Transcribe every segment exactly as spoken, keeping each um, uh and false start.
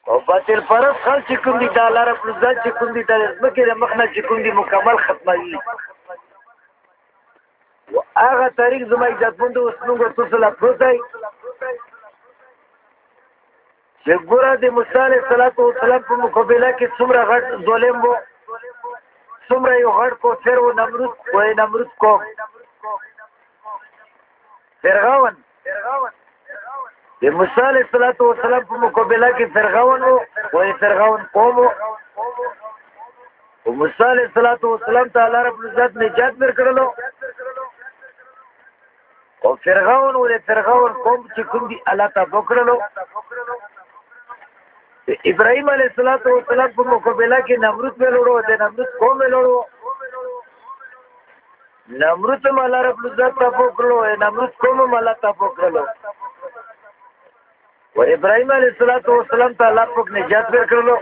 او باطل پرست خلک چې کوم دي د الله رب العزت چې کوم دي د ځمکې د مخ نه چې کوم دي مکمل ختموي و هغه طریق زما عزتمندو اوس موږ تاسو له پروت دی چې ګوره د موسی علیه السلام په مقابله کې څومره غټ ظالم و څومره یو غټ کوفر و نمرود و نمرود قوم فرعون د موسی علیه السلام په مقابله کې فرعون و و فرعون قوم و موسی علیه السلام ته الله رب العزت نجات ورکړلو او فرعون و فرعون قوم چې کوم دي الله تبارک وکړلو ابراهيم عليه السلام په مقابله کې نمرود ولورو د نمرود قوم ولورو نمرود هم الله رب العزت تبارک وکړلو نمرود قوم هم الله تبارک وکړلو و ابراهيم عليه السلام ته الله پاک نجات ورکړلو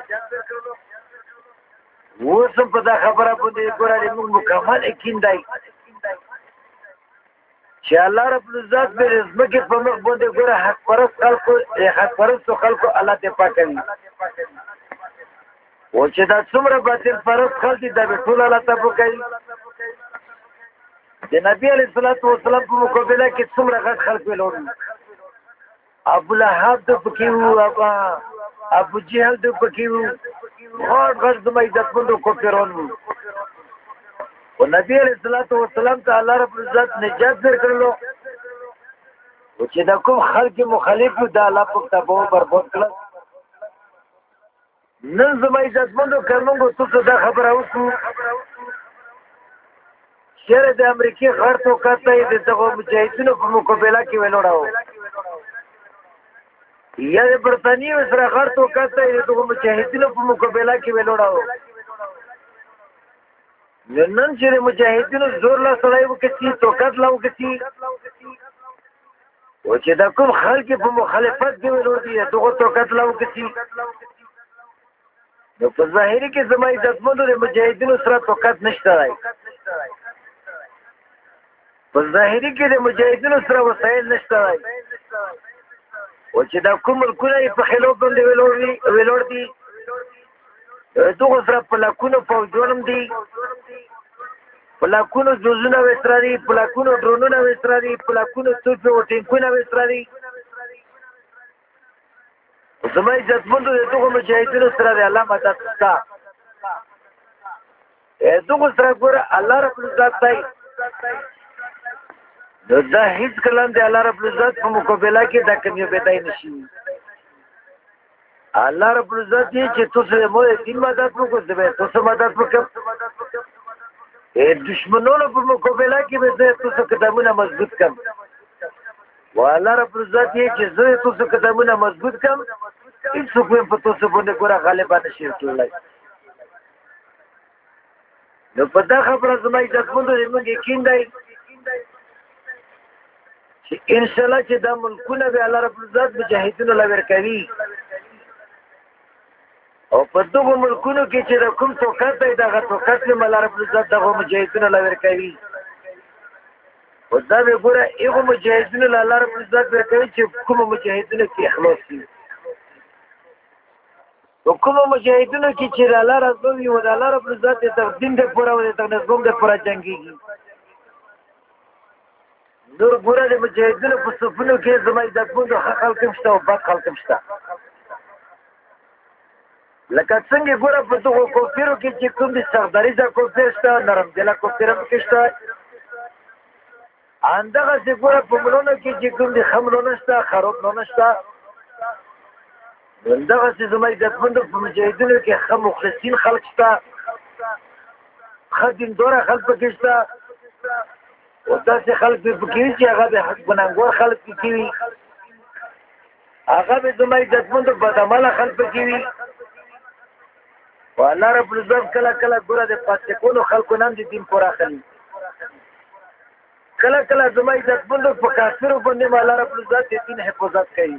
اوس په دا خبره باندې ګورې موږ مکمل یقین دی چې الله رب العزت به زمکه په مخ باندې ګوره حق پرست خلکو حق پرست خلکو الله ته پاکوي او چې دا څومره باطل پرست خلک دي دا به ټول الله ته پاکوي د نبی علیه الصلاۃ والسلام په مقابله کې څومره غټ خلک ولور ابو لهب د پکې وو ابا ابو جهل د پکې وو غټ غټ د عزتمندو کفرون وو او نبی علیہ الصلوۃ والسلام ته الله رب العزت نجات ورکړلو او چې دا کوم خلک مخالف د الله په تابو برباد کړل نن زما عزتمندو کارمنګو څه دا خبره وکړو شهر د امریکای غړ تو کته د دغه مجاهدینو په مقابله کې ولاړو یا د برتانیې سره غړ تو کته د دغه مجاهدینو په مقابله کې ولاړو نن چې مجاهدینو زور لا سړی وکړي توکات لا وکړي او چې دا کوم خلک په مخالفت کې ورور دي دغه توکات لا وکړي نو په ظاهري کې زما عزتمندو د مجاهدینو سره توکات نشته راي په ظاهري کې د مجاهدینو سره وسایل نشته راي او چې دا کوم ملکونه په خلاف باندې ولور دي ولور دي دغه سره په لاکونو فوجونم دي په لاکونو جوزونه وستراري په لاکونو ډرونونه وستراري په لاکونو توپ او ټینکونه وستراري زما عزتمندو دغه مجاهدینو سره د الله مدد تا دغه سره ګوره الله رب العزت دی دا هیڅ کلام دی الله رب العزت په مقابله کې دا کمیو بدای نشي الله رب العزت یې چې تاسو مو دې مدد وکړئ تاسو مدد وکړئ اے دشمنونو په مقابله کې به تاسو قدمونه مضبوط کړم و الله رب العزت یې چې زه تاسو قدمونه مضبوط کړم هیڅ څوک په تاسو باندې ګوره غالب نشي کېدلای نو په دا خبره زما عزتمندو موږ یقین دی چې ان شاء الله چې دا ملکونه به الله رب العزت مجاهدینو لور کوي او په دغه ملکونو کې چې کوم توکات دی دغه توکات به الله رب العزت دغه مجاهدینو لور کوي او دا به ګوره هغه مجاهدینو الله رب العزت ورکوي چې کوم مجاهدینو کې اخلاص وي او کوم مجاهدینو کې چې الله رسول او الله رب العزت د دین د پوره او د نظام د پوره جنگيږي نور ګوره د مجاهدینو په صفونو کې زما عزتمندو خلک مشته او بد خلک مشته لکه څنګه ګوره په دغه کوفیرو کې چې کوم دي سرداري ځا کوفیر شته نرم دلا کوفیر کې شته اندغه چې ګوره په ملونو کې چې کوم دي خملونه شته خراب نه شته اندغه چې زما عزتمندو په مجاهدینو کې خم مخلصین خلک شته خدین دوره خلک پکې شته او داسې خلک پکې چې هغه د حق ګناهګار خلک پکې وي هغه به زما عزتمندو بدعمله خلک پکې وي والله رب العزت کله کله ګوره د پاتکونو خلکو نام دي دین پورا خلی کله کله زما عزتمندو په کافرو باندې الله رب العزت د دین حفاظت کوي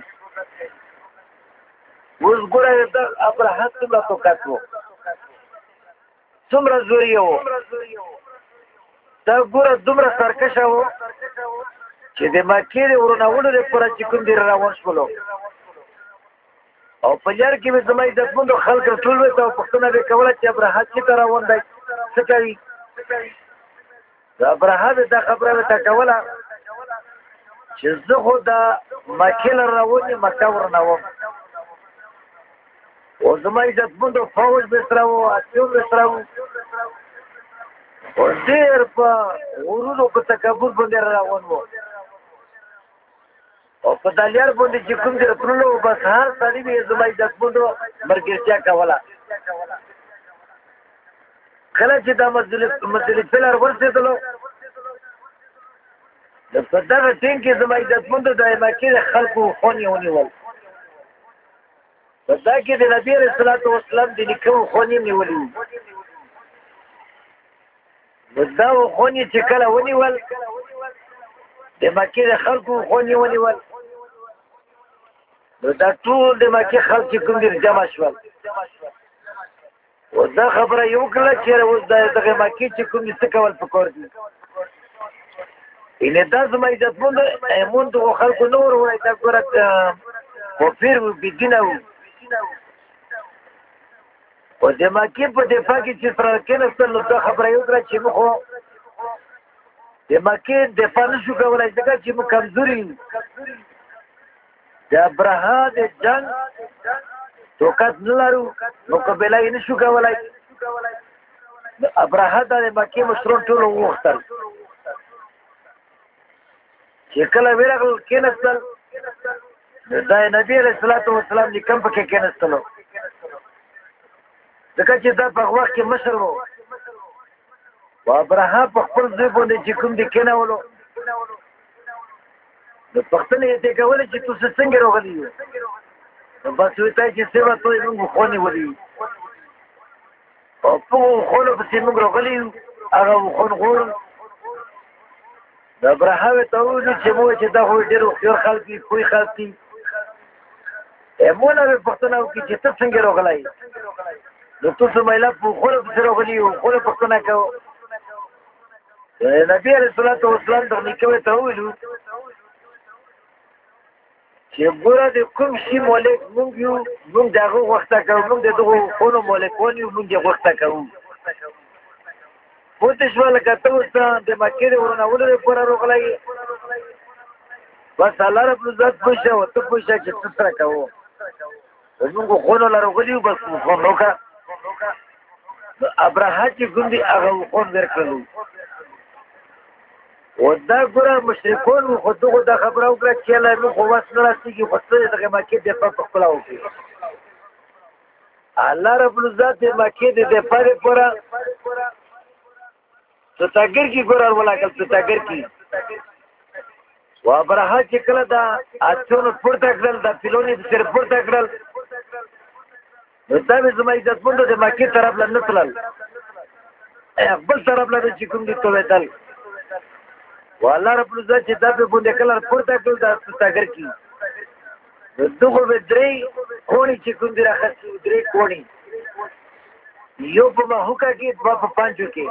اوس ګوره د ابراهیم څخه توکات وو څومره زوري وو دا ګوره دومره سرکشه وو چې د مکې ورونه وړو لپاره چې کوم دی روان شولو او په لار کې به زما عزتمندو خلک ټول وي ته پښتنه به کوله چې ابراهات چې تر روان دی څه کوي دا ابراهات دا خبره به تا کوله چې زه خو دا مکې له راونې مکه ورنوم او زما عزتمندو فوج به سره وو اسیون به سره وو او ډېر په غرونو په تکبر باندې روان وو او په دلیار باندې چې کوم دې راتللو بس هر سړي به زما عزتمندو مرګرتیا کوله کله چې دا مسجد پلار ورسېدلو د په دغه ټینګ کې زما عزتمندو د مکې خلکو خونې ونیول په دا کې د نبي علیه الصلاة والسلام د نیکه خونې نیولې نو دا خونې چې کله ونیول د مکې خلکو خونې ونیول نو دا ټول د مکې خلک چې کوم دي جمع شول او دا خبره یو کړه چې اوس دغه مکې چې کوم دي څه کول پکار دي اینه دا زما عزتمند ایمون دغه خلکو نور وای دا ګوره کفر و بدینه و او د مکې په دفاع کې چې سره کېناستل نو دا خبره یو کړه چې موږ خو د مکې دفاع نشو کولی ځکه چې موږ کمزوري یو د ابرهه د جنګ طاقت نه لرو مقابله یې نشو کولی ابرهه دا د مکې مشران ټول وغوښتل چې کله ورغلل کېناستل دا نبي علیه الصلاة والسلام لیکم پکې کېناستلو ځکه چې دا په وخت کې مشر و و ابرهه په خپل ځای باندې چې کوم دي کېنولو نو پښتنې یې دې کولې چې تاسو څنګه راغلي یو نو بس وایي چې سیوا ته موږ خونې ولي او په خونو پسې موږ راغلي یو هغه خون غوړ د ابرهه ته وویل چې موږ چې دا خو ډېر هوښیار خلک دي پوه خلک دي مونه به پښتنه وکړي چې ته څنګه راغلی نو تاسو مایله په خونه پسې راغلي یو خونه پښتنه کوو نبي علیه الصلاة والسلام دغه نیکه ته وویلو چې ګوره د کوم شي مالک مونږ یو مونږ د هغه غوښته کوو مونږ د دغو خونو مالکان یو مونږ یې غوښته کوو پوه شوه لکه ته اوس د مکې د ورانولو لپاره راغلی بس الله رب العزت پوه شه او ته پوه شه چې څه سره کوو مونږ خونو له راغلي یو بس خون وکړه ابرهه چې کوم دي هغه خون ورکړلو او دا ګوره مشرکون خو دغو دا خبره وکړه چې له موږ خو وس نه راسېږي خو څه دغه مکې دفاع په خپله وکړي الله رب العزت د مکې د دفاع لپاره ستاګر کې ګوره ولاکل ستاګر کې و ابرهه چې کله دا اچونو پورته کړل دا پیلونې د سر پورته کړل نو دا به زما عزتمندو د مکې طرف له نه تلل بل طرف له چې کوم دي توېدل والله رب العزت چې دا به باندې کله پورته کړل دا ستاګر کې نو دغه به درې کوڼې چې کوم دي راخستې درې کوڼې یو په ماهوکه کې دوه په پانچو کې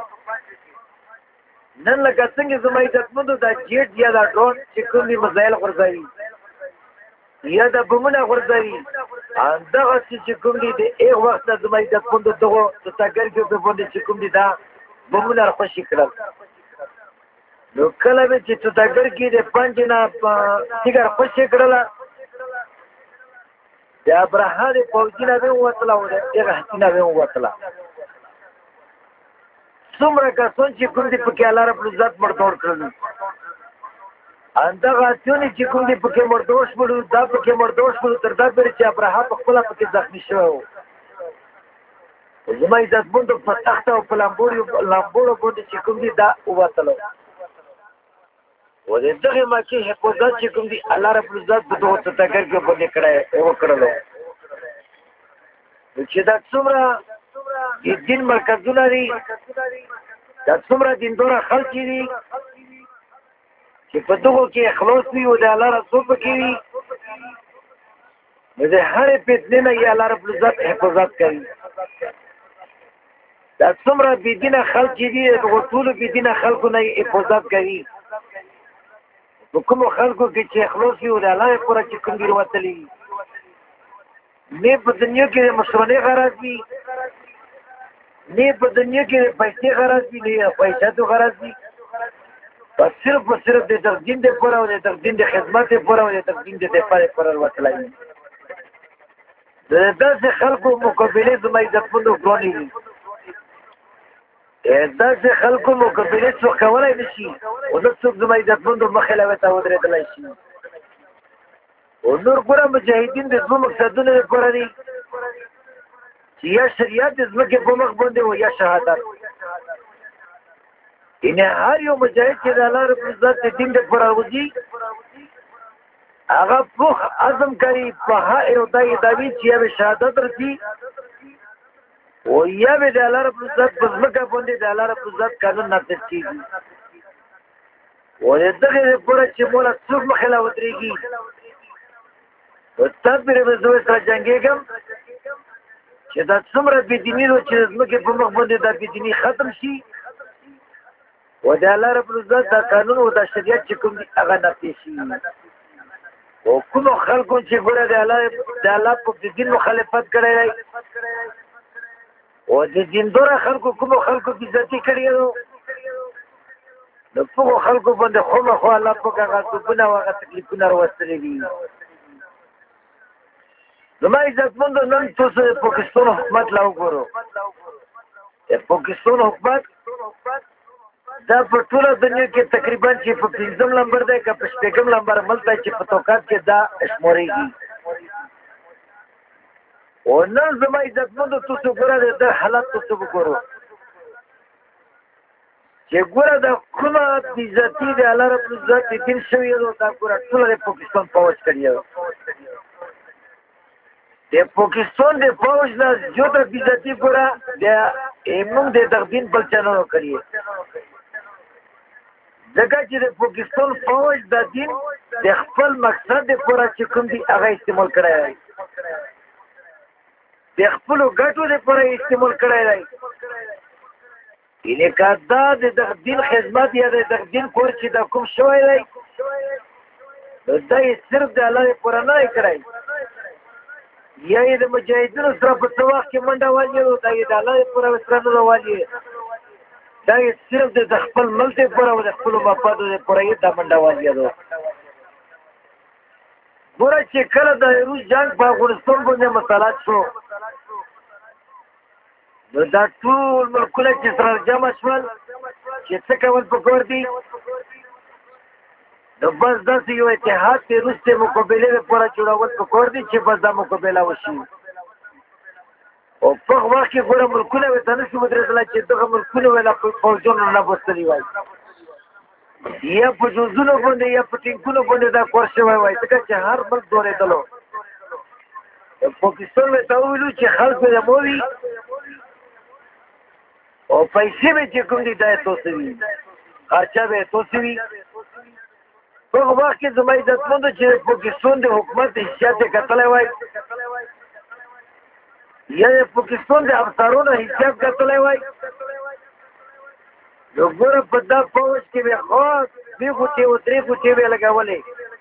نن لکه څنګه زما عزتمندو دا جیټ یا دا ډرون چې کوم دي میزایل غورځوي یا دا بمونه غورځوي همدغسې چې کوم دي د هغه وخت نه زما عزتمندو دغو ستاګر کې په باندې چې کوم دي دا بمونه راخوشي کړل نو کله به چې ستاګر کې د پنج نه تیګر خوشي کړله د ابرهه د پوځي نه به ووتله او د هغه هسي نه به ووتله څومره کسان چې کوم دي پکې الله رب العزت مردور کړلو همدغه هسیونې چې کوم دي پکې مردور شولو دا پکې مردور شولو تر دا پورې چې ابرهه په خپله پکې زخمي شوی و زما عزتمندو په تخته او په لامبوړو باندې چې کوم دي دا ووتلو و د دغې مکې حفاظت چې کوم دي الله رب العزت په دغو ستاګر کې باندې کړی وکړلو چې دا څومره د دین مرکزونه دي دا څومره دینداره خلک دي چې په دغو کې اخلاص وي او د الله رسول پکې وي نو د هرې فتنې نه یې الله رب العزت حفاظت کوي دا څومره بېدینه خلک دي دغو ټولو بېدینه خلکو نه یې حفاظت کوي په کومو خلکو کې چې اخلاص وي او د الله لپاره چې کوم دي وتلي نه په دنیا کې مشرانه غرض وي نه په دنیا کې پیسې غرض وي نه پیسې تو غرض وي بس صرف و صرف د دین د پوره او د دین د خدمت پوره او د دین د دفاع پوره وتلای د داسې خلکو مقابله زما عزت مندو کړی دي داسې خلکو مقابله څو کولای نشي او د څوک زما عزت مندو مخې له وته ودرېدلای شي او نور ګره مجاهدین د دوه مقصدونو لپاره دي چې یا شریعت د ځمکې په مخ باندې او یا شهادت ان هر یو مجاهد چې د الله رب عزت د دین لپاره وځي هغه په عزم کوي په هر یو دای داوی چې به شهادت ورسي او یا به د الله رب عزت په ځمکه باندې د الله رب عزت قانون نافذ کیږي او دغه لپاره چې مولا څوک مخه لا ودرېږي او تاسو به زه سره جنگيږم چې دا څومره بيدینی رو چې زمکه په مخ باندې دا بيدینی ختم شي او د الله رب العزت دا قانون او دا شریعت چې کوم دي هغه نافذ شي او کوم خلکو چې ګوره د الله د الله په دین مخالفت کړی او د دین دره خلکو کوم خلکو عزت کړی نو په خلکو باندې خو خو الله په هغه څه او هغه تکلیفونه وروستلي دي زما عزت مند نن تاسو پاکستان حکومت لا وګورو پاکستان حکومت دا په ټول دنیا کې تقریبا چې په پنځم نمبر دی که په شپږم نمبر ملته چې په توکات کې دا شمورېږي او نن زما عزت مند تاسو ګوره د حالت تاسو وګورو چې ګوره د کومه عزتي د الله رب عزت دین شوی نو دا ګوره ټول د پاکستان فوج کړی د پاکستان د فوج نه جوړه عزتي ګوره د ایمون د تقدیم بل چانو کړی ځکه چې د پاکستان فوج د دین د خپل مقصد لپاره چې کوم دی هغه استعمال کړی د خپل ګټو لپاره استعمال کړی دی اینه کدا د دین خدمت یا د دین کور چې د کوم شوی دی دا یې صرف د الله لپاره نه کړی یا یې د مجاهدینو سره په سواخ کې منډه والی دا یې د الله لپاره سره نه والی دا یې صرف د خپل ملک لپاره او د خپل مفادو لپاره یې دا منډه والی ده ګوره چې کله د روس جنگ په افغانستان باندې مسلط شو نو دا ټول ملکونه چې سره جمع شول چې څه کول پکار دي نو بس داسې یو اتحاد د روس د مقابلې لپاره جوړول پکار دي چې بس دا مقابله وشي او په وخت کې ګوره ملکونه ورته نشو ودرېدلی چې دغه ملکونه ویله فوجونه نه بوستلي وای یا په جوزونو باندې یا په ټینکونو باندې دا کور شوی وای ځکه چې هر ملک دورېدلو پاکستان ورته وویلو چې خلکو یې مووي او پیسې به چې کوم دي دا یې توسې وي خرچه به یې توسې وي په وخت کې زما عزتمندو چې پاکستان د حکومت حیثیت یې کتلی وای یا یې پاکستان د افسرانو حیثیت کتلی وای نو ګوره په دا فوج کې به خاص دوې غوټې او درې غوټې به یې لګولې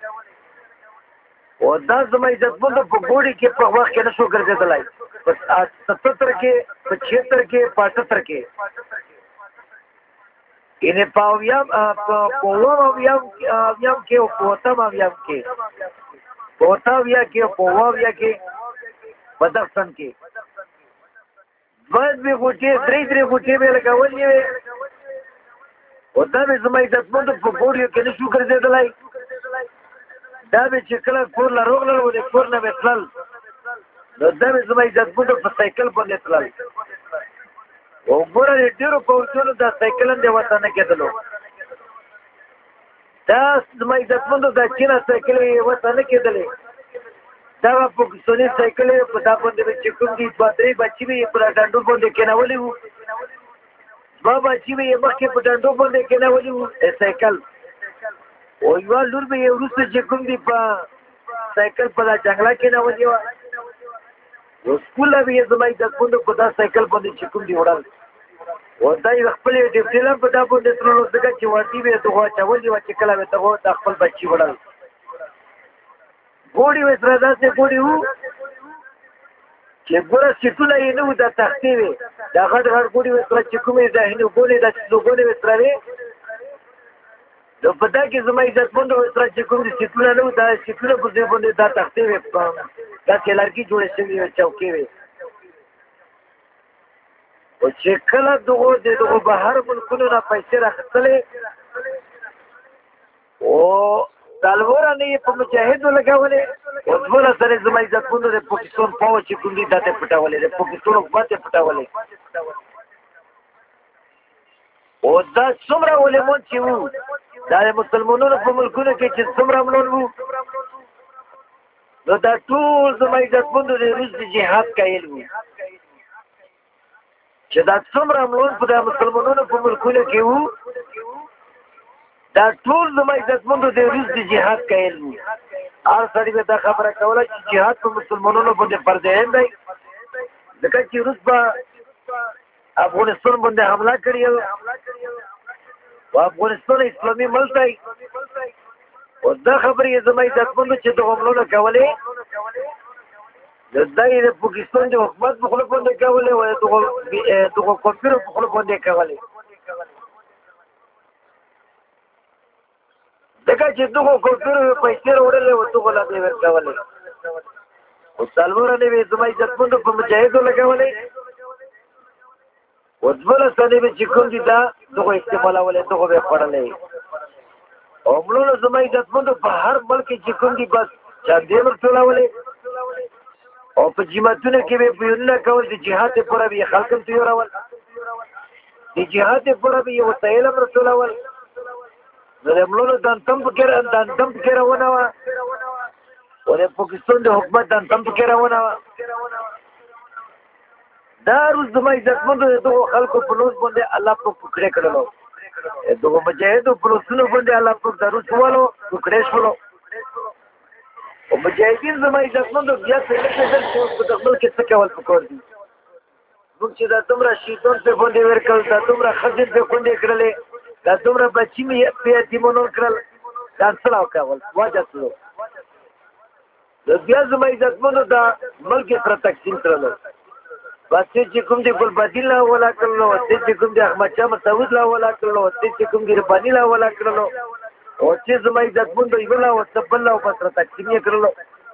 او دا زما عزتمندو په ګوډي کې په وخت کې نه شو ګرځېدلی په ستتر کې په چھتر کې په اټتر کې یعنې په اویام په اووم اویام اویام کې او په اتم اویام کې په اته اویا کې او په اوه اویا کې په دغه سن کې دوه دوې غوټې درې درې غوټې به یې لګولې وې او دا به زما عزتمندو په ګوډیو کې نه شو ګرځېدلی دا به چې کله کور له روغلل و د کور نه به تلل نو دا به زما عزتمندو په سایکل باندې تلل او ګوره د ډېرو پوځونو دا سایکل هم د وطن نه کېدلو دا زما عزتمندو دا چینه سایکل یې وطن نه کېدلې دا به پاکستاني سایکل یې په دا باندې به چې کوم دي دوه درې بچي به یې په ډنډو باندې کېنولي وو دوه بچي به یې مخکې په ډنډو باندې کېنولي وو سایکل او یوه لور به یې وروسته چې کوم دي په سایکل په دا جنګله کېنولې وه او سکول به یې زما عزتمندو په دا سایکل باندې چې کوم دي وړل او دا یې خپلې ډیپټي هم په دا باندې تللو ځکه چې واټي به یې دغه اچولي وه چې کله به دغه دا خپل بچي وړل ګوډي وې سره داسې ګوډي وو چې ګوره سیټونه یې نه وو دا تختې وې دا غټ غټ ګوډې وې سره چې کومې د هندوګولې دا لوګولې وې سره وې نو په دا کې زما عزتمندو وې سره چې کوم دي سیټونه نه وو دا سیټونه پر دې باندې دا تختې وې داسې لرګي جوړې شوي وې چوکۍ وې او چې کله دغو د دغو بهر ملکونو نه پیسې راخیستلې او څلوره نه یې په مجاهدو لګولې او دوله سره زما عزتمندو د پاکستان پوځ چې کوم دي دا ته پټولې د پاکستان حکومت یې پټولې او دا څومره علمون چې وو دا د مسلمانانو په ملکونو کې چې څومره ملون وو نو دا ټول زما عزتمندو د روس د جهاد قایل وو چې دا څومره ملون په د مسلمانانو په ملکونو کې وو دا ټول زما عزتمندو د روس د جهاد قایل وو هر سړي به دا خبره کوله چې جهاد په مسلمانانو باندې فرض عین دی ځکه چې روس به افغانستان باندې حمله کړې او افغانستان اسلامي ملک دی او دا خبرې زما عزتمندو چې دغه حملونه کولې د دای د پاکستان د حکومت په خپل باندې کولې او دغه دغه کفر په خپل باندې کولې دغه چې دغه کفر پیسې وړلې او دغه لا دې ورکولې او څلور نه وي زما عزتمندو په مجاهدو لګولې او ځول سره به چې کوم دي دا دغه استعمالولې دغه به خړلې او موږ زما عزتمندو په هر ملک کې کوم دي بس چا دې ورټولولې او په جماعتونو کې به بیرونه کول د جهاد لپاره به خلک تیارول د جهاد لپاره به یو تعلیم رسولول زموږ د تم فکر د تم فکر ونه و او د پاکستان د حکومت د تم فکر ونه و دا روز زما عزتمندو دغه خلکو په لوز باندې الله په پکړه کړلو دغه مجاهدو په لوسونو باندې الله په درو سوالو پکړې شولو او مجاهدین زما عزتمندو بیا څه څه چې په دغه کې څه کول پکور دي موږ چې دا تمره شیطان په باندې ورکل دا تمره خځې په باندې کړلې دا تمره بچی مې په یتیمونو کړل دا څه کول واجب څه د بیا زما عزتمندو دا ملک سره تقسیم کړل بس چې کوم دی ګل بدیل لا ولا کړلو چې کوم دی احمد شاه مسعود لا ولا کړلو چې کوم دی ربانی لا ولا کړلو او چې زما عزتمندو یولا او تبل او بس تقسیم یې کړلو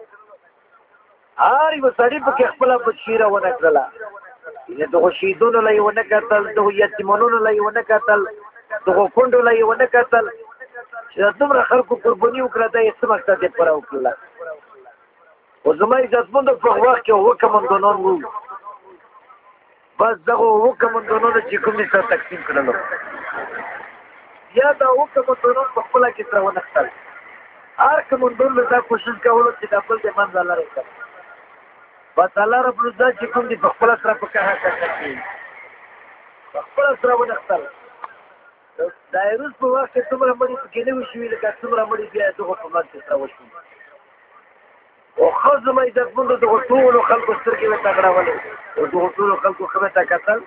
هر یو سړي په خپل بشیره ونه کړلا دغه شهیدونو لا یو نه کتل دغه یتیمانو لا یو نه کتل دغه کندو لا یو نه کتل چې دومره خلکو قرباني وکړه دا یې څه مقصد یې پوره وکړله او زما عزتمندو په وخت کې هو کمانډانان وو بس دغه هو کمانډانانو چې کوم څه تقسیم کړلو یا دا هو کمانډانان په خپل کې تر ونه خپل هر کمانډان دا کوشش کولو چې د خپل د منځ لاره کړي بس الله رب العزت چې کوم دي په خپل سره په کاه کوي په خپل سره ونه خپل دا ایروس په وخت کې څومره مړي کې نه وشوي لکه څومره مړي بیا دغه په منځ کې راوښتي او خو زما عزتمندو دغه ټولو خلکو سترګې ورته غړولې او دغه ټولو خلکو خبره ته کتل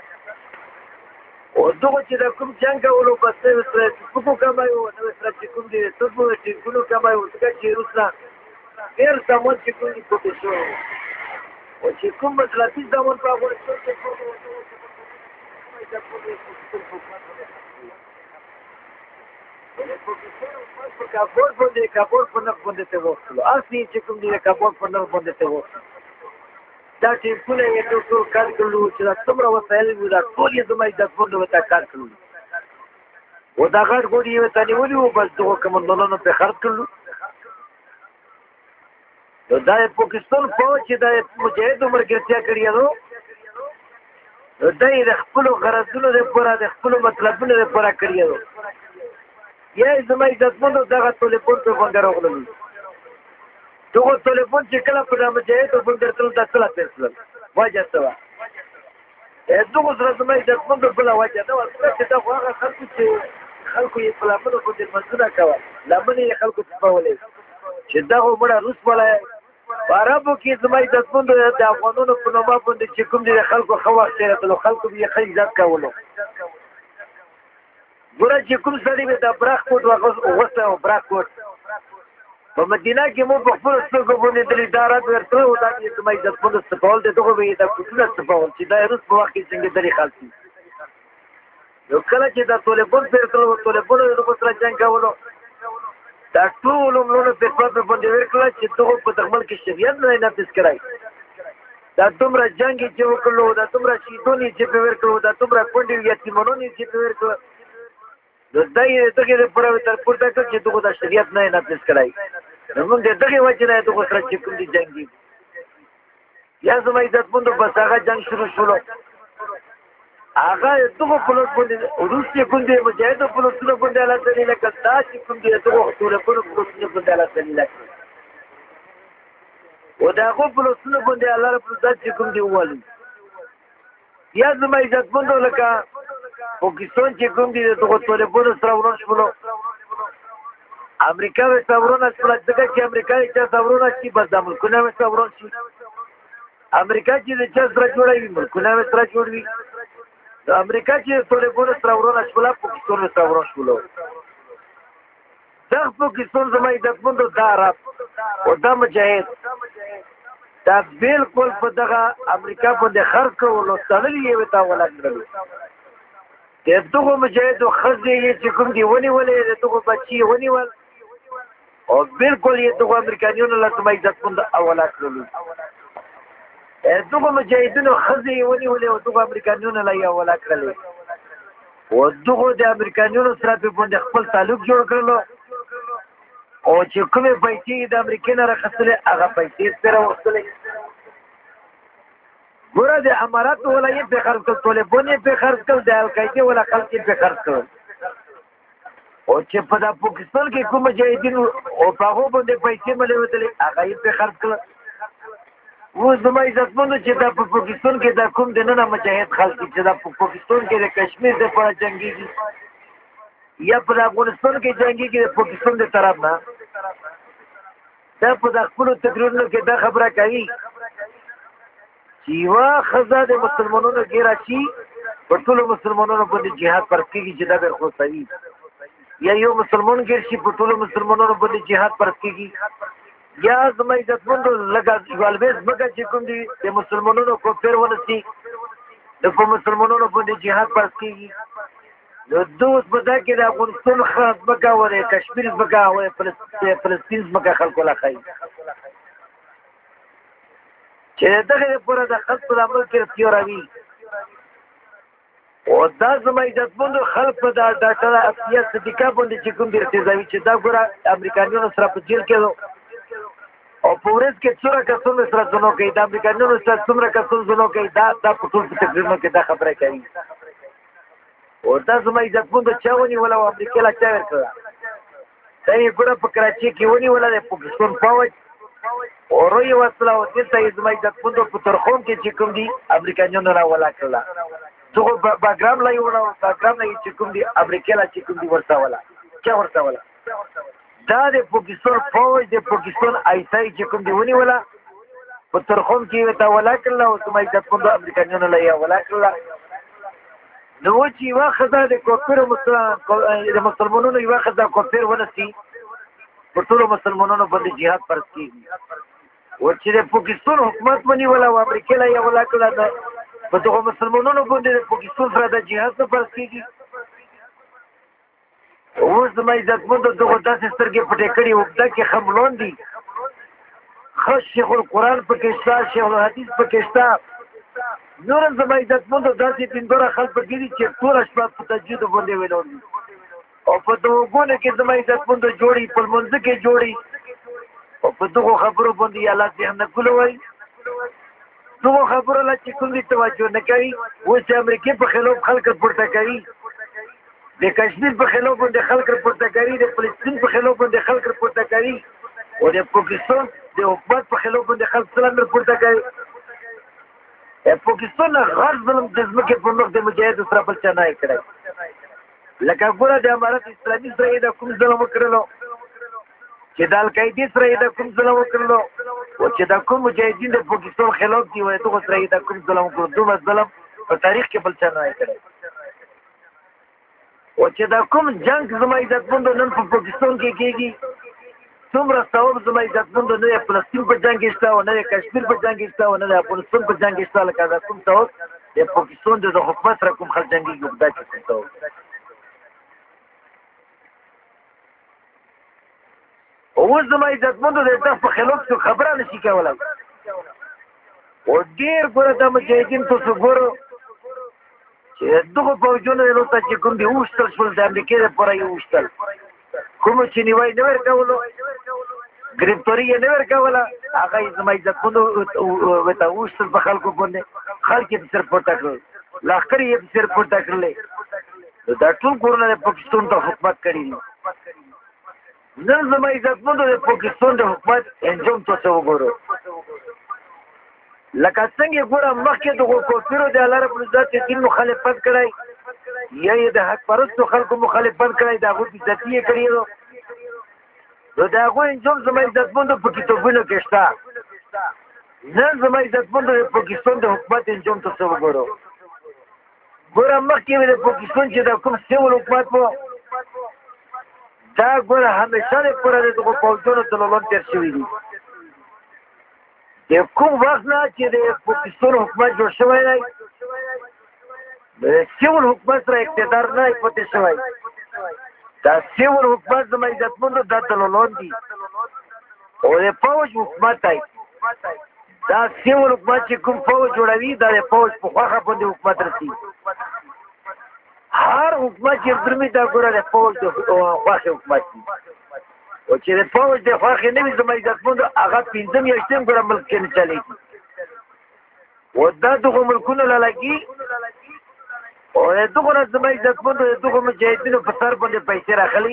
او دغه چې د کوم جنګ کولو بس سره څوک کمایو نو سره چې کوم دي څوک چې ګلو کمایو څنګه چې روسا ډېر سمون چې کوم دي پټ شو او چې کوم مطلبي ځمون په هغه څه کې په کابل باندې کابل په نخ باندې ته وښلو اصلي چې کوم دی کابل په نخ باندې ته وښلو دا چې ټول یې ټول کار کړو چې دا څومره وسایل وو دا ټول یې زما د فوند وته کار کړو او دا غړ ګوډي یې ته نیولې او بس دغه کمانډانانو په خرڅ کړو نو دا پاکستان فوج چې دا مجاهد مرګرتیا کړی نو دا یې د خپل غرضونو لپاره د خپل مطلبونو لپاره کړی نو یا زما عزتمندو دغه ټلیفون په باندې راغلل دغه ټلیفون چې کله په مجاهد باندې تل د څه پیسل واجه سوا دغه سره زما عزتمندو بل واجه دا چې دا هغه خلکو چې خلکو یې په لامل باندې منځونه کول لامل یې خلکو په ولې چې دا ومړه روس ولا عربو کې زما عزتمندو د افغانانو په نوم باندې چې کوم دي خلکو خو وخت تیرېدل خلکو یې خې عزت کولو ګوره چې کوم سړی به د براخ کوټ وغوسته او براخ کوټ په مدینه کې مو په خپل سترګو باندې د ادارات ورته او دا چې زما عزت مند استقبال دي دغه وی دا کوټه استقبال چې دا روس په وخت کې څنګه درې خالتي یو کله چې دا ټولېبون پرتل او ټولېبون د سره جنگ کولو دا ټول موږ په خپل باندې ورکړل چې دغه په دغمل کې شریعت نه نافذ کړای دا دومره جنگ چې وکړو دا دومره شیدونی چې په ورکړو دا دومره کونډي یتیمونی چې په ورکړو د دای دغه پر تر پورته چې دغه د شریعت نه نافذ کړای موږ دغه وجه نه دغه سره چې کوم دي جنگي یا زما عزت مند په هغه جنگ شروع شول هغه دغه پلوټ باندې روسي کوم دي مجاهد پلوټونه باندې الله تعالی لکه تاسو کوم دي دغه ټول پلوټونه باندې الله تعالی لکه و دا خو پلوټونه باندې الله رب عزت کوم دي ووالي یا زما عزت مند لکه پاکستان چې کوم دي دغه ټول په سره ورون شول امریکا و ساورونه شول دغه چې امریکا چې ساورونه شي بس د ملکونه و ساورون شي امریکا چې چې سره جوړوي ملکونه و سره جوړوي امریکا چې ټول په سره ورون شول پاکستان و ساورون شول دا پاکستان زما عزت مند دا عرب او دا مجاهد دا بالکل په دغه امریکا باندې خرڅ کولو تړلې یو تا ولاګل دغه مجاهد خزې چې کوم دی ونیولې دغه بچي ونیول او بالکل یې دغه امریکایانو له سمای عزت مند اوله کړل دغه مجاهدونو خزې ونیولې او دغه امریکایانو له یې اوله کړل او دغه د امریکایانو سره په باندې خپل تعلق جوړ کړل او چې کومه پیسې د امریکا نه راخصلې هغه پیسې سره وصلې ګوره د امارات ولایت په خرڅ کول ټولېبونې په خرڅ کول د القاعده ولا خلک په خرڅ کول او چې په د پاکستان کې کوم مجاهدین او په هغه باندې پیسې ملي وتلې هغه په خرڅ کول و زما عزت مند چې د پاکستان کې د کوم د نن مجاهد خلک چې د پاکستان کې د کشمیر د پر جنگي یا په افغانستان کې جنگي کې د پاکستان د طرف نه دا په خپل تقریرونو کې دا خبره کوي یوا خزا د مسلمانانو ګیرا شي په ټول مسلمانانو باندې jihad پر کېږي چې دا به خو صحیح یا یو مسلمان ګیر شي په ټول مسلمانانو باندې jihad پر کېږي یا زما عزت مند لګا غالبز مګه چې کوم دي د مسلمانانو کو پیر ونسي د کوم مسلمانانو باندې jihad پر کېږي نو دوس بدا کې د افغانستان خاص مګه وره کشمیر مګه وره فلسطین مګه خلکو لا خای چې دغه پر د خلق په عمل کې تیوروي او دا زما عزت مند خلق په دا ډاکټر افیا صدیقه باندې چې کوم درته ځوي چې دا ګوره امریکایانو سره په جیل کې او په ورځ کې څوره کسونه سره ځنو کوي د امریکایانو سره څومره کسونه ځنو کوي دا دا په ټول تقریبا کې دا خبره کوي او دا زما عزت مند چاوني ولا امریکا لا چا ورکړه دا یې ګوره په کراچي کې ونی ولا د پاکستان فوج او روی وصله او دلته یې زما عزت مند په ترخون کې چې کوم دي امریکایانو را ولا کړله دغه باګرام لا یو نو باګرام نه چې کوم دي امریکا لا چې کوم دي ورته ولا چا ورته ولا دا د پاکستان فوج د پاکستان آیسای چې کوم دی ونی ولا په ترخون کې وتا ولا کړل او سمای د پوند امریکایانو لا یا ولا کړل نو چې واخذ د کوپر مسلمان د مسلمانانو یو واخذ د کوپر ونسي په ټول مسلمانانو باندې jihad پر کیږي او چې د پاکستان حکومت ونی ولا او امریکا لا یا ولا کړل په دغه مسلمانانو باندې د پاکستان سره د jihad پر کیږي اوس زما عزت مند دغه داسې سترګې پټې کړي وګدا کې خملون دي خاص شیخ القرآن پکې شته شیخ الحدیث پکې شته نور زما عزت مند داسې پیندوره خلک پکې دي چې ټول شپه په تهجد باندې ویلون دي او په دغه کې زما عزت مند جوړي په منځ کې جوړي او په دغه خبرو باندې الله دې نه کولوي دغه خبرو لا چې کوم دي توجه نه کوي و چې امریکا په خلاف خلک پورته کوي د کشمیر په خلاف باندې خلک پورته کوي د فلسطین په خلاف باندې خلک پورته کوي او د پاکستان د حکومت په خلاف باندې خلک سلام پورته کوي پاکستان غرض ظلم د ځمکې په مخ د مجاهد سره بل چا نه کړی لکه ګوره د امارت اسلامي سره یې د کوم ظلم وکړلو چې د القاعدې سره یې د کوم ظلم وکړلو او چې د کوم مجاهدین د پاکستان خلاف دي وایي دغه سره یې د کوم ظلم وکړلو دومره ظلم په تاریخ کې بل چا نه کړی او چې دا کوم جنگ زما عزت مند نن په پاکستان کې کېږي څومره ثواب زما عزتمندو نه د فلسطین په جنګ کې شته او نه د کشمیر په جنګ کې شته او نه د افغانستان په جنګ کې شته لکه دا کوم ثواب د پاکستان د حکومت سره کوم خلک جنګېږي دا چې کوم ثواب اوس زما عزتمندو د دغه په خلاف څه خبره نشي کولی او ډېر ګوره دا مجاهدین تاسو ګورو چې دغه فوجونه دلته چې کوم دي وویشتل شول د امریکې دپاره یې وویشتل کومو چې نیوی نه ورکولو ګرفتاري یې نه ورکوله هغه یې زما عزتمندو ورته وویشتل په خلکو باندې خلک یې پسې پورته کړل لښکر یې پسې پورته کړلی نو دا ټول کورونه د پاکستان ته حکومت کړي دي نن زما عزتمندو د پاکستان د حکومت انجام تاسو وګورو لکه څنګه ګوره مخکې دغو کافرو د الله رب العزت دین مخالفت کړی یا یې د حق پرستو خلکو مخالفت کړی د هغوی بېزتي یې کړې نو د هغوی انجام زما عزتمندو په کتابونو کې شته نن زما عزتمندو د پاکستان د حکومت انجام تاسو وګورو ګوره مخکې د پاکستان چې د کوم سیول حکومت و دا ګوره همیشه دپاره د دغو پوځونو دلالان تېر شوي دي د کوم وخت نه چې د پاکستان حکومت جوړ شوی دی د سیول حکومت سره اقتدار نه پاتې شوی دا سیول حکومت زما عزتمندو دا دلالان دي او د فوج حکومت دی دا سیول حکومت چې کوم فوج جوړوي دا د فوج په خواښه باندې حکومت رسي هر حکومت چې درمي دا ګوره د فوج د خواښې حکومت دي او چې د فوج د خواښې نه وي زما عزتمندو هغه پنځه میاشتې هم ګوره ملک کې نه چلېږي او دا دغو ملکونو له لګي او د دغو نه زما عزتمندو د دغو مجاهدینو په سر باندې پیسې راخلي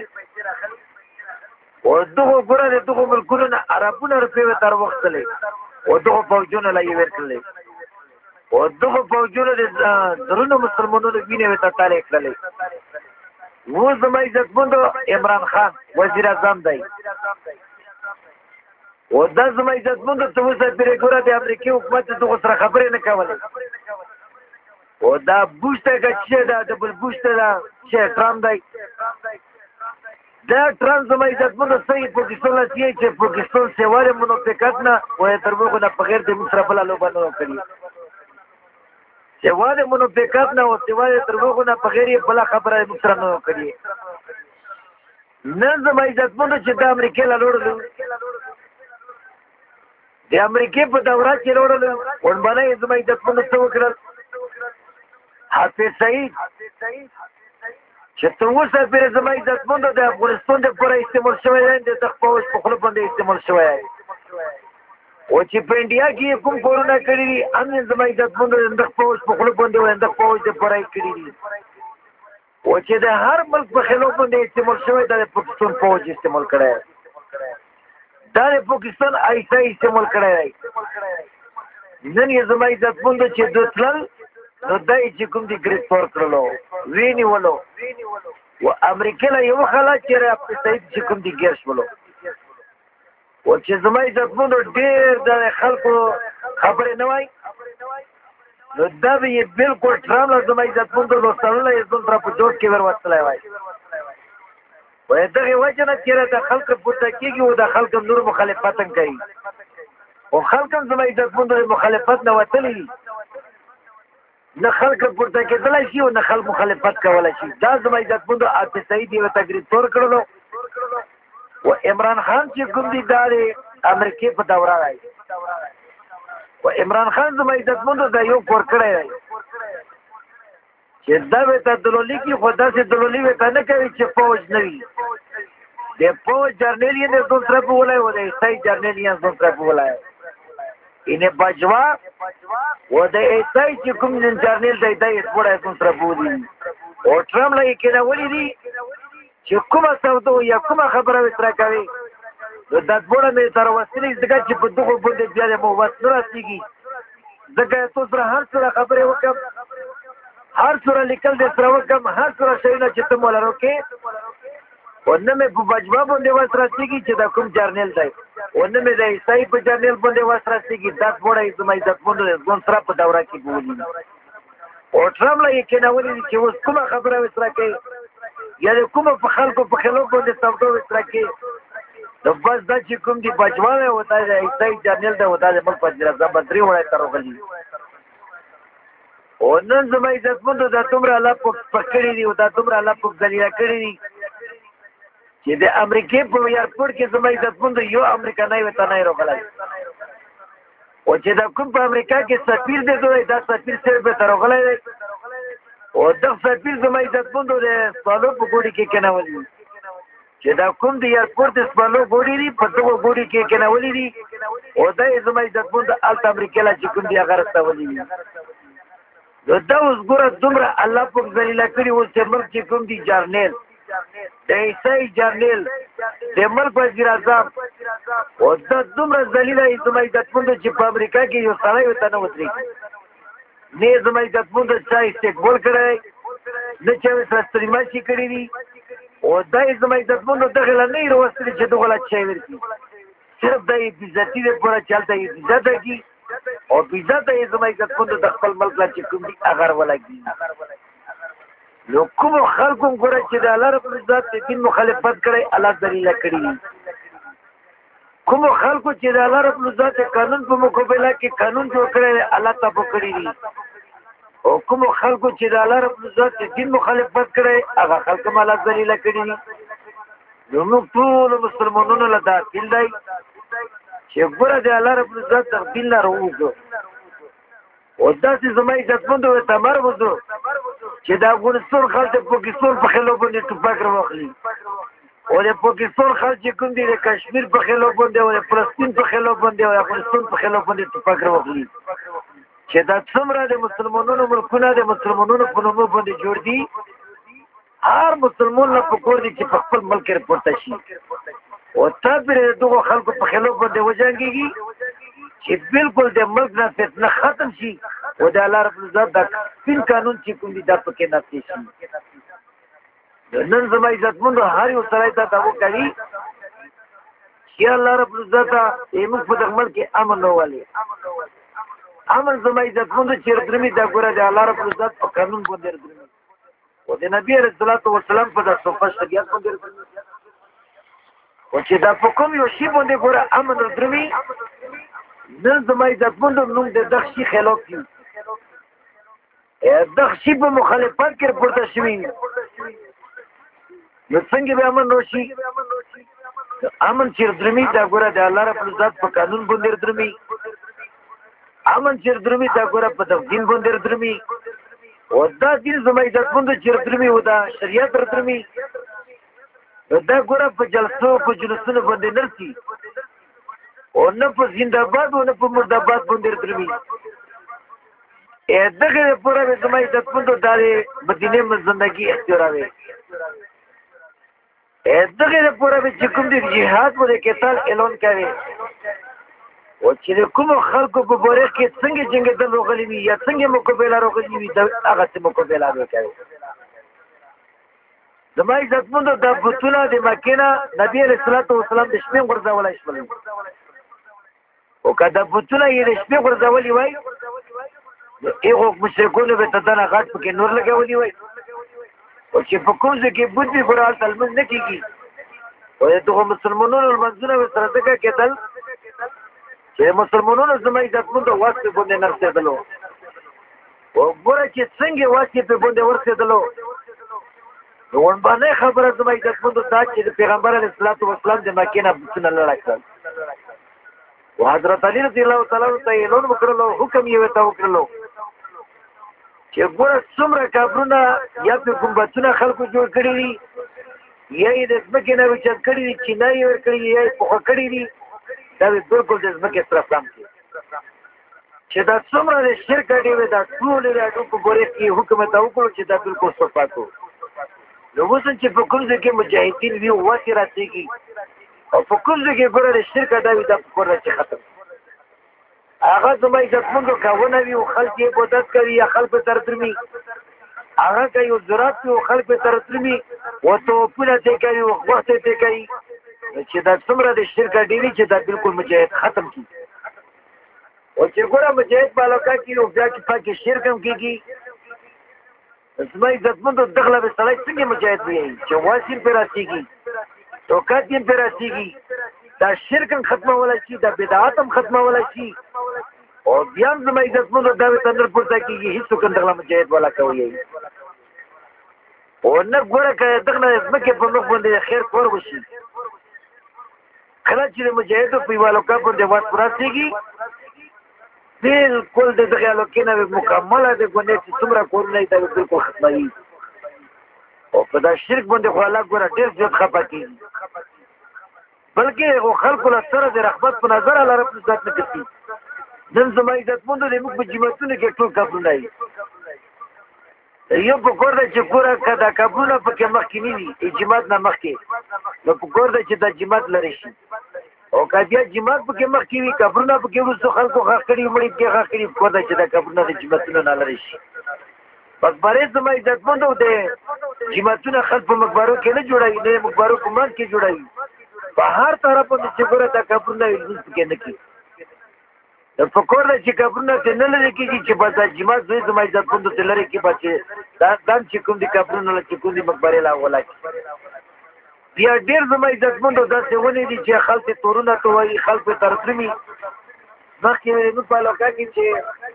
او دغو ګوره د دغو ملکونو نه اربونه روپۍ ورته راوختلې او دغو فوجونو له یې ورکړلې او دغو فوجونو د زرونو مسلمانانو وینې ورته تالې کړلې اوس زما عزتمندو عمران خان وزیر اعظم دی او دا زما عزتمندو ته اوس پرې ګوره د امریکې حکومت دغو سره خبرې نه کولې او دا بوش ته که چې دا د بل بوش ته دا چې ټرمپ دی دا ټرمپ زما عزتمندو صحیح پاکستان له سیې چې پاکستان سیوا د منافقت نه وایي تر هغو نه بغیر د مصر بله لوبه نه کړي سیوا د منافقت نه او سیوا د تر هغو نه بغیر یې بله خبره د مصر نه کړي نن زما عزتمندو چې د امریکې له لوړلو د امریکې په دوره کې لوړلو ورباندې یې زما عزتمندو څه وکړل حافظ سعید چې تر اوسه پورې زما عزتمندو د افغانستان دپاره استعمال شوی دی د دغه پوځ په خوله باندې استعمال شوی دی او چې په انډیا کې یې کوم کارونه کړي دي هم یې زما عزتمندو د دغه پوځ په خوله باندې وایي دغه پوځ دپاره یې کړي دي او چې د هر ملک په خلاف باندې استعمال شوی دا د پاکستان پوځ استعمال کړی دا د پاکستان ایسا استعمال کړی دی نن یې زما عزتمندو چې دوی تلل نو دا یې چې کوم دي ګرفتار کړلو ویې نیولو و امریکې له یو خلا چې حافظ سعید چې کوم دي ګیر شولو و چې زما عزتمندو ډېر د خلکو خبرې نه وای نو دا به یې بلکل ټرمپ له زما عزتمندو لوستلو یې ځان سره په جوړ کې ور وتلی وای وایي دغې وجه نه چې د خلکو پورته کېږي او د خلکو نور مخالفت هم کوي او خلک هم زما عزتمندو د مخالفت نه وتلي دي نه خلک پورته کېدلی شي او نه خلک مخالفت کولی شي دا زما عزتمندو حافظ سعید یې ورته ګرفتار کړلو و عمران خان چې کوم دي دا د امریکې په دوره دی و عمران خان زما عزتمندو دا یو کور کړی دی چې دا ورته دلالي کړي خو داسې دلالي ورته نه کوي چې فوج نه وي د فوج جرنیل یې ځان سره بولی و د ایسای جرنیل یې ځان سره بولی اینه بجوا و د ایسای چې کوم جرنیل دی دا یې ټوله ځان سره بولي او ټرمپ له یې کېنولي دي چې کومه سودا یا کومه خبره ورسره کوي نو دا ټوله مې سره وسلې ځکه چې په دغو باندې بیا د موت نه رسېږي ځکه تو سره هر څومره خبرې وکړم هر څومره لیکل دې سره وکړم هر څومره شیونه چې ته مولا روکې او نه مې په بجوا باندې وس رسېږي چې دا کوم جرنیل دی او نه مې د عیسایي په جرنیل باندې وس رسېږي دا ټوله یې زما عزتمندو د ځان سره په دوره کې بولي او ټرمپ له یې کېنولي دي چې اوس کومه خبره ورسره کوي یا د کومو په خلکو په خلاف باندې سودا ورسره کوي نو بس دا چې کوم دی بچوانه وتا دی ایسای جنرال ته وتا دی مل پځرا زبردري وړای تر وغلی او نن زما عزت مند دا تمره الله پکړی دی او دا تمره الله په ذلیلہ کړی دی چې د امریکای په ایرپورټ کې زما عزت مند یو امریکایي وتا نه راغلی او چې دا کوم په امریکا کې سفیر دی دوی دا سفیر سره به تر غلای او دا سفیر زما عزت مند دی سپالو په ګوډي کې کناولي چې دا کوم دی ایرپورټ سپالو ګوډي دی په دغه ګوډي کې کناولي دي او دا زما عزت مند الته امریکا لا چې کوم دی هغه راستولي نو دا اوس ګوره دومره الله په ذلیلہ کړی او چې ملک چې کوم دی جرنیل د ایسای جرنیل د ملک وزیر اعظم او دا دومره ذلیلہ زما عزت مند چې په امریکا کې یو سړی وته نه وتري نه زما عزت مند چې استقبال کړی نه چې سستریماشي کړی دي او دا زما عزت مند دغه نه وروستل چې دغه لا چي ورکی صرف د عزت دې پورا چلته عزت کی او عزت یې زما عزت مند د خپل ملک لا چې کوم دي اگر ولګي نو کوم خلکو ګره چې د الله رب عزت دین مخالفت کړي الله ذلیلہ کړي کوم خلکو چې د الله رب عزت قانون په مقابله کې قانون جوړ کړي الله تاسو کړی دي او کوم خلکو چې د الله رب عزت دین مخالفت کړي هغه خلک الله ذلیلہ کړي دي نو موږ ټول مسلمانانو له داخل دی چې ګره د الله رب عزت دین نه راوځو او داسې زما عزت مند و تمر وځو چې دا افغانستان خلک د پاکستان په خلاف باندې ټوپک راوخلي او د پاکستان خلک چې کوم دي د کشمیر په خلاف باندې او د فلسطین په خلاف باندې او د افغانستان په خلاف باندې ټوپک راوخلي چې دا څومره د مسلمانانو ملکونه د مسلمانانو په نوم باندې جوړ دي هر مسلمان له پکور دي چې په خپل ملک رپورټ شي او تاسو دغه خلکو په خلاف باندې وجنګيږي چې بالکل د ملک نه فتنه ختم شي او د الله رب العزت د سپین قانون چې کوم دي د پکې نافذ شي نن زما عزت مند هر یو سړی ته دا وکړي چې الله رب العزت یې موږ په دغه ملک امن راولي امن زما عزت مند چې درمي دا ګوره د الله رب العزت په قانون باندې درمي او د نبی رسول الله والسلام په دغه صفه شریعت باندې او چې دا په کوم یو شی باندې ګوره امن درمي نن زما عزت مند نوم د دغشي خلاف دي دغشي په مخالفت کې پورته شوی نو څنګه به امن راشي امن چې درمي دا ګوره د الله رب العزت په قانون باندې درمي امن چې درمي دا ګوره په دین باندې درمي او دا دین زما عزت مند چې درمي و دا شریعت درمي دا ګوره په جلسو په جلسونو باندې نرسي او نه په زنده‌باد او نه په مرده‌باد باندې درمي ا دغه پورا به زما عزت مند د مدینه من زندگی اختیاروي ا دغه پورا به چې کوم د جهاد په کتاب اعلان کوي او چې کوم خلکو په بوره کې څنګه څنګه د لوغلي وي یا څنګه مقابله راغلي وي دا هغه څه مقابله وکړي زما عزت مند د بوتونه د مکینه نبی رسول الله والسلام د شپې ورځولای شول او کله بوتونه یې د شپې ورځولي وای ایغو مشرکونو به تدنه غاټ پکې نور لګولي وای او چې په کوم ځای کې بوت به قرآن تلمز نه کیږي او دغه مسلمانانو منځونه سره دغه کېدل چې مسلمانانو زما عزت مند واسطه باندې نرسېدلو او ګوره چې څنګه واسطه په باندې ورسېدلو نو باندې خبره زما عزت مند دا چې پیغمبر علیه الصلاۃ والسلام د مکې نه بوتونه لړا کړل او حضرت علی رضی الله تعالی عنہ ته اعلان وکړلو حکم یې وته وکړلو چې ګوره څومره کافرونه یا په ګمبتونه خلکو جوړ کړي دي یا یې د ځمکې نه وچت کړي دي چې نه یې ورکړي یا یې پوخه کړي دي دا بالکل د ځمکې سره سم دي چې دا څومره د شرک اډې وي دا ټول راډو په ګوره کې حکم ته وکړو چې دا بالکل صفاتو نو اوس چې په کوم ځای کې مجاهدین وي واسي راتېږي او په کوم ځای کې ګوره د شرک اډه وي دا په ګوره چې ختم هغه زما عزت مندو کاونه وي او خلک یې عبادت کوي یا خلک تر درمي هغه کوي او زراعت او خلک تر درمي او توپونه ته کوي او وخت ته کوي چې دا څومره د شرک اډې چې دا بالکل مجاهد ختم کی او چې ګوره مجاهد بالاکا کې او بیا چې پاکي شرک هم کېږي زما عزت مندو دغله به سړی څنګه مجاهد وي چې واسي پر راتېږي توکات یې پر راتېږي دا شرک هم ختمولای شي دا بدعت هم ختمولای شي او بیا هم زما عزتمندو دا تندر پورته کېږي هېڅوک هم دغه مجاهد والا کوي او نه ګوره که دغه نه ځمکې په مخ باندې خیر کور وشي کله چې د مجاهدو په یوه الوکا باندې واټ پراسېږي بالکل د دغې الوکې نه مکمله د ګونې چې څومره کورونه یې دا بالکل ختموي او په دا شرک باندې خو الله ګوره ډېر زیات خفه کېږي بلکې هغو خلکو له سره د رحمت په نظر الله رب العزت نه ګرځي نن زما عزتمندو د موږ په جوماتونو کې ټول قبرونه وي یو په کور دی چې پوره که دا قبرونه پکې مخکې نه وي جومات نه مخکې نو په کور دی چې دا جومات لرې شي او که بیا جومات پکې مخکې وي قبرونه پکې وروستو خلکو ښخ کړي مړي پکې ښخ کړي په کور دی چې دا قبرونه د جوماتونو نه لرې شي مقبرې زما عزتمندو د جوماتونه خلک په مقبرو کې نه جوړوي نه مقبرو په منځ کې جوړوي په هر طرف باندې چې ګوره دا قبرونه وي لمونځ پکې نه کېږي د فکر دی چې قبرونه ترې نه لرې کېږي چې بس دا جومات زوی زما عزتمندو ترې لرې کړي بس چې دا دم چې کوم دي قبرونه چې کوم دي مقبرې لا ولا کړي بیا ډېر زما عزتمندو داسې ونې دي چې خلک یې تورونه توایي خلک یې ترترمي مخکې زموږ په علاقه کې چې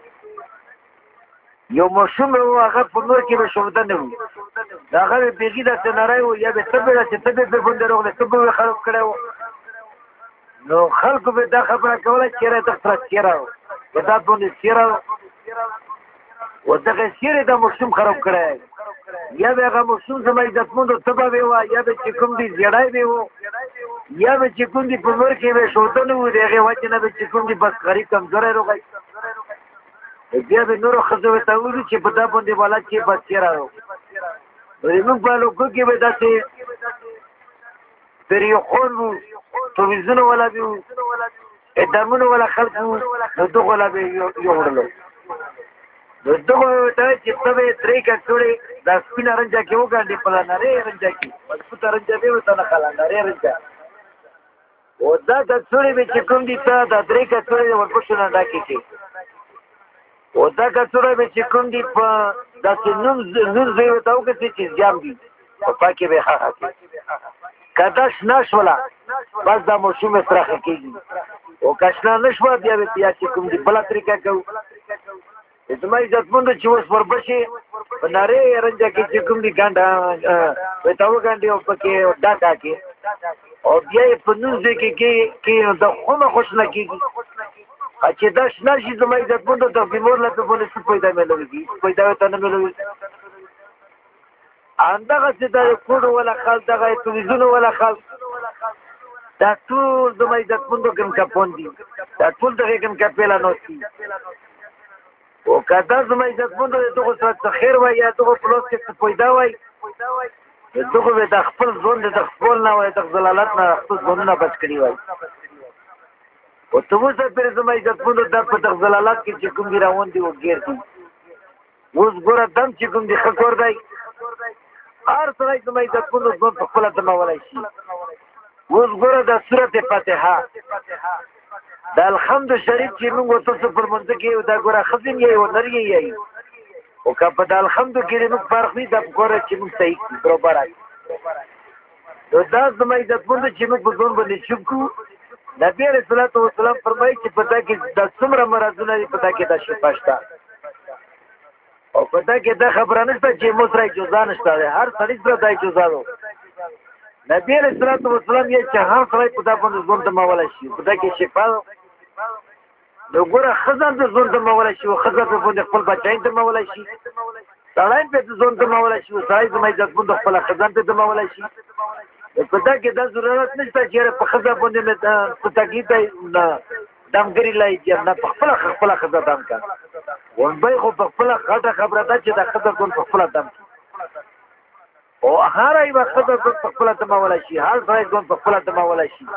یو ماشوم و هغه په نور کې به شوده نه وي د هغه به بیخي داسې نری و یا به تبې ده چې تبې پرې باندې راغلی تبې به خراب کړی و نو خلکو به دا خبره کوله چې یاره دغه سره سیره و په دا باندې سیره و دغه سیرې دا ماشوم خراب کړی یا به هغه ماشوم زما عزتمندو تبه به وه یا به چې کوم دي زیړی به و یا به چې کوم دي په نور کې به شوده نه و د هغې وجې نه به چې کوم دي بس غریب کمزوری روغی بیا به نورو ښځو ورته وویلي چې په دا باندې والا چې بس سیره و نو زموږ په هلوکو کې به داسې پریخون و تویزونه والا به و ادامونه والا خلک و نو دغه والا به یوړلو نو دغه به ورته وایي چې ته به یې درې کڅوړې دا سپینه رنجه کې وګاڼډې په لا نرۍ رنجه کې مضبوطه رنجه به ورته نه کله نرۍ رنجه او دا کڅوړې به چې کوم دي ته دا درې کڅوړې د وربشو نه ډکې کړي او دا کڅوړه به چې کوم دي په داسې نوم نوم ځای ورته وکړي چې زیام دي په پاکې به ښخه کړي که دا شنه شوله بس دا ماشوم یې ترخه کېږي او که شنه نه شوه بیا به بیا چې کوم دي بله طریقه کوو زما عزتمندو چې اوس وربشې په نرۍ رنجه کې چې کوم دي ګنډه ورته وګنډې او پکې ډاکه کې او بیا یې په نوم ځای کې کې نو د خونه خو شنه کېږي چې دا شنه شي زما عزتمندو د بیمور له په باندې څه پیدا میلوي پیدا ورته نه میلوي همدغسې دا کوډو والا خلک دغه تولیزونو والا خلک دا ټول زما عزتمندو ګنکپون دي دا ټول دغې ګنکپې لا ناست دي او که دا زما عزتمندو د دغو سره څه خیر وای یا دغو په لاس کې څه پیدا وای دغو به د خپل ژوند د خپل نه وای د ضلالت نه خپل ژوندونه بچ کړي وای او ته اوسه پرې زما عزتمندو دا په دغه ضلالت کې چې کوم دي روان دي وګیر دي اوس ګوره دم چې کوم دي ښه کور دی هر سړی زما عزتمندو ژوند په خپله دمولی شي اوس ګوره د صورت فاتحه د الحمد شریف چې موږ ورته څه په لمانځه کې یو دا ګوره ښځې یې او نر یې یې او که په د الحمدو کې د موږ فرق وي دا ګوره چې موږ صحیح کړي برابره نو دا زما عزتمندو چې موږ په ځان باندې چوپ کړو نبی علیه الصلاة والسلام فرمایي چې په دا کې دا څومره مرضونه دي په دا کې دا شفا شته او په دا کې دا خبره نشته چې موږ سره اجازه نشته دی هر سړي سره دا اجازه ده نبی علیه الصلاة والسلام یې چې هر سړی په دا باندې ژوند دمولی شي په دا کې شفا نو ګوره ښځه هم د ژوند دمولی شي او ښځه په باندې خپل بچی دمولی شي سړی هم پرې ژوند دمولی شي او سړی زما عزتمندو خپله ښځه هم پرې دمولی شي په دا کې دا ضرورت نشته چې یاره په ښځه باندې مې څه تکلیف دی نه دمګري لای چې نه په خپله خپله ښځه دم کړه ومبۍ خو په خپله غټه خبره ده چې دا ښځه ژوند په خپله دم کړي او هره یوه ښځه ژوند په خپله دمولی شي هر سړی ژوند په خپله دمولی شي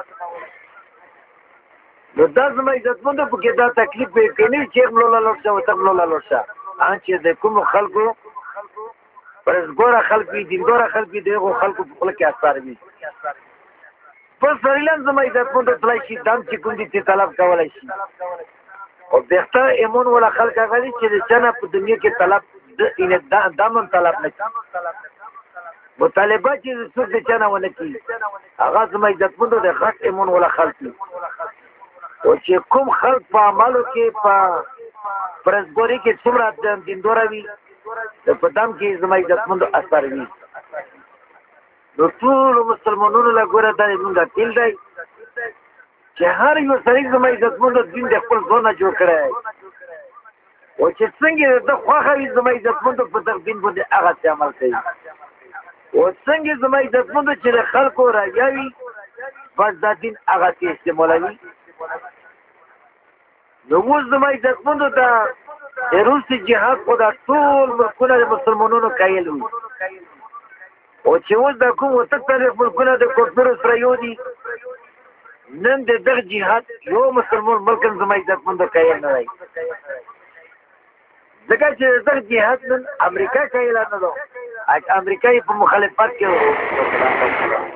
نو دا زما عزتمندو پکې دا تکلیف به یې کوي چې ملوله لوټ شه ورته ملوله لوټ شه چې د کومو خلکو پرهیزګاره خلک وي دینداره خلک وي د هغو خلکو په خوله کې اثار وي په سړیلان زما عزتمندو تللی شي دم چې کوم دي چې طلب کولی شي او بهتر ایمون والا خلک هغه دي چې د چا نه په دنیا کې طلب دم هم طلب نه کړي مطالبه چې څوک د چا نه ونه کړي هغه زما عزتمندو د غټ ایمون ولا خلک دي او چې کوم خلک په عملو کې په پرزګوري کې څومره دیندوره وي په دام کې زما عزتمندو اثر وي نو ټول مسلمانانو له ګوره دا زموږ د تیل دی چې هر یو سړی زما عزتمندو دین د خپل ځان نه جوړ کړی او چې څنګه د خوښه وي زما عزتمندو په دغه دین باندې هغه عمل کوي او څنګه زما عزتمندو چې د خلکو راضي وي بس دا دین هغه کې استعمالوي نو اوس زما عزتمندو د روسي جهاد خو دا ټول ملکونه د مسلمانانو قایل وي او چې اوس دا کوم وتکتلف ملکونه د کفرو سره یو دي نن د دغه جهاد یو مسلمان ملک زما عزتمندو قایل نه دی ځکه چې دغه جهاد نن امریکا قایل نه ده امریکا په مخالفت کې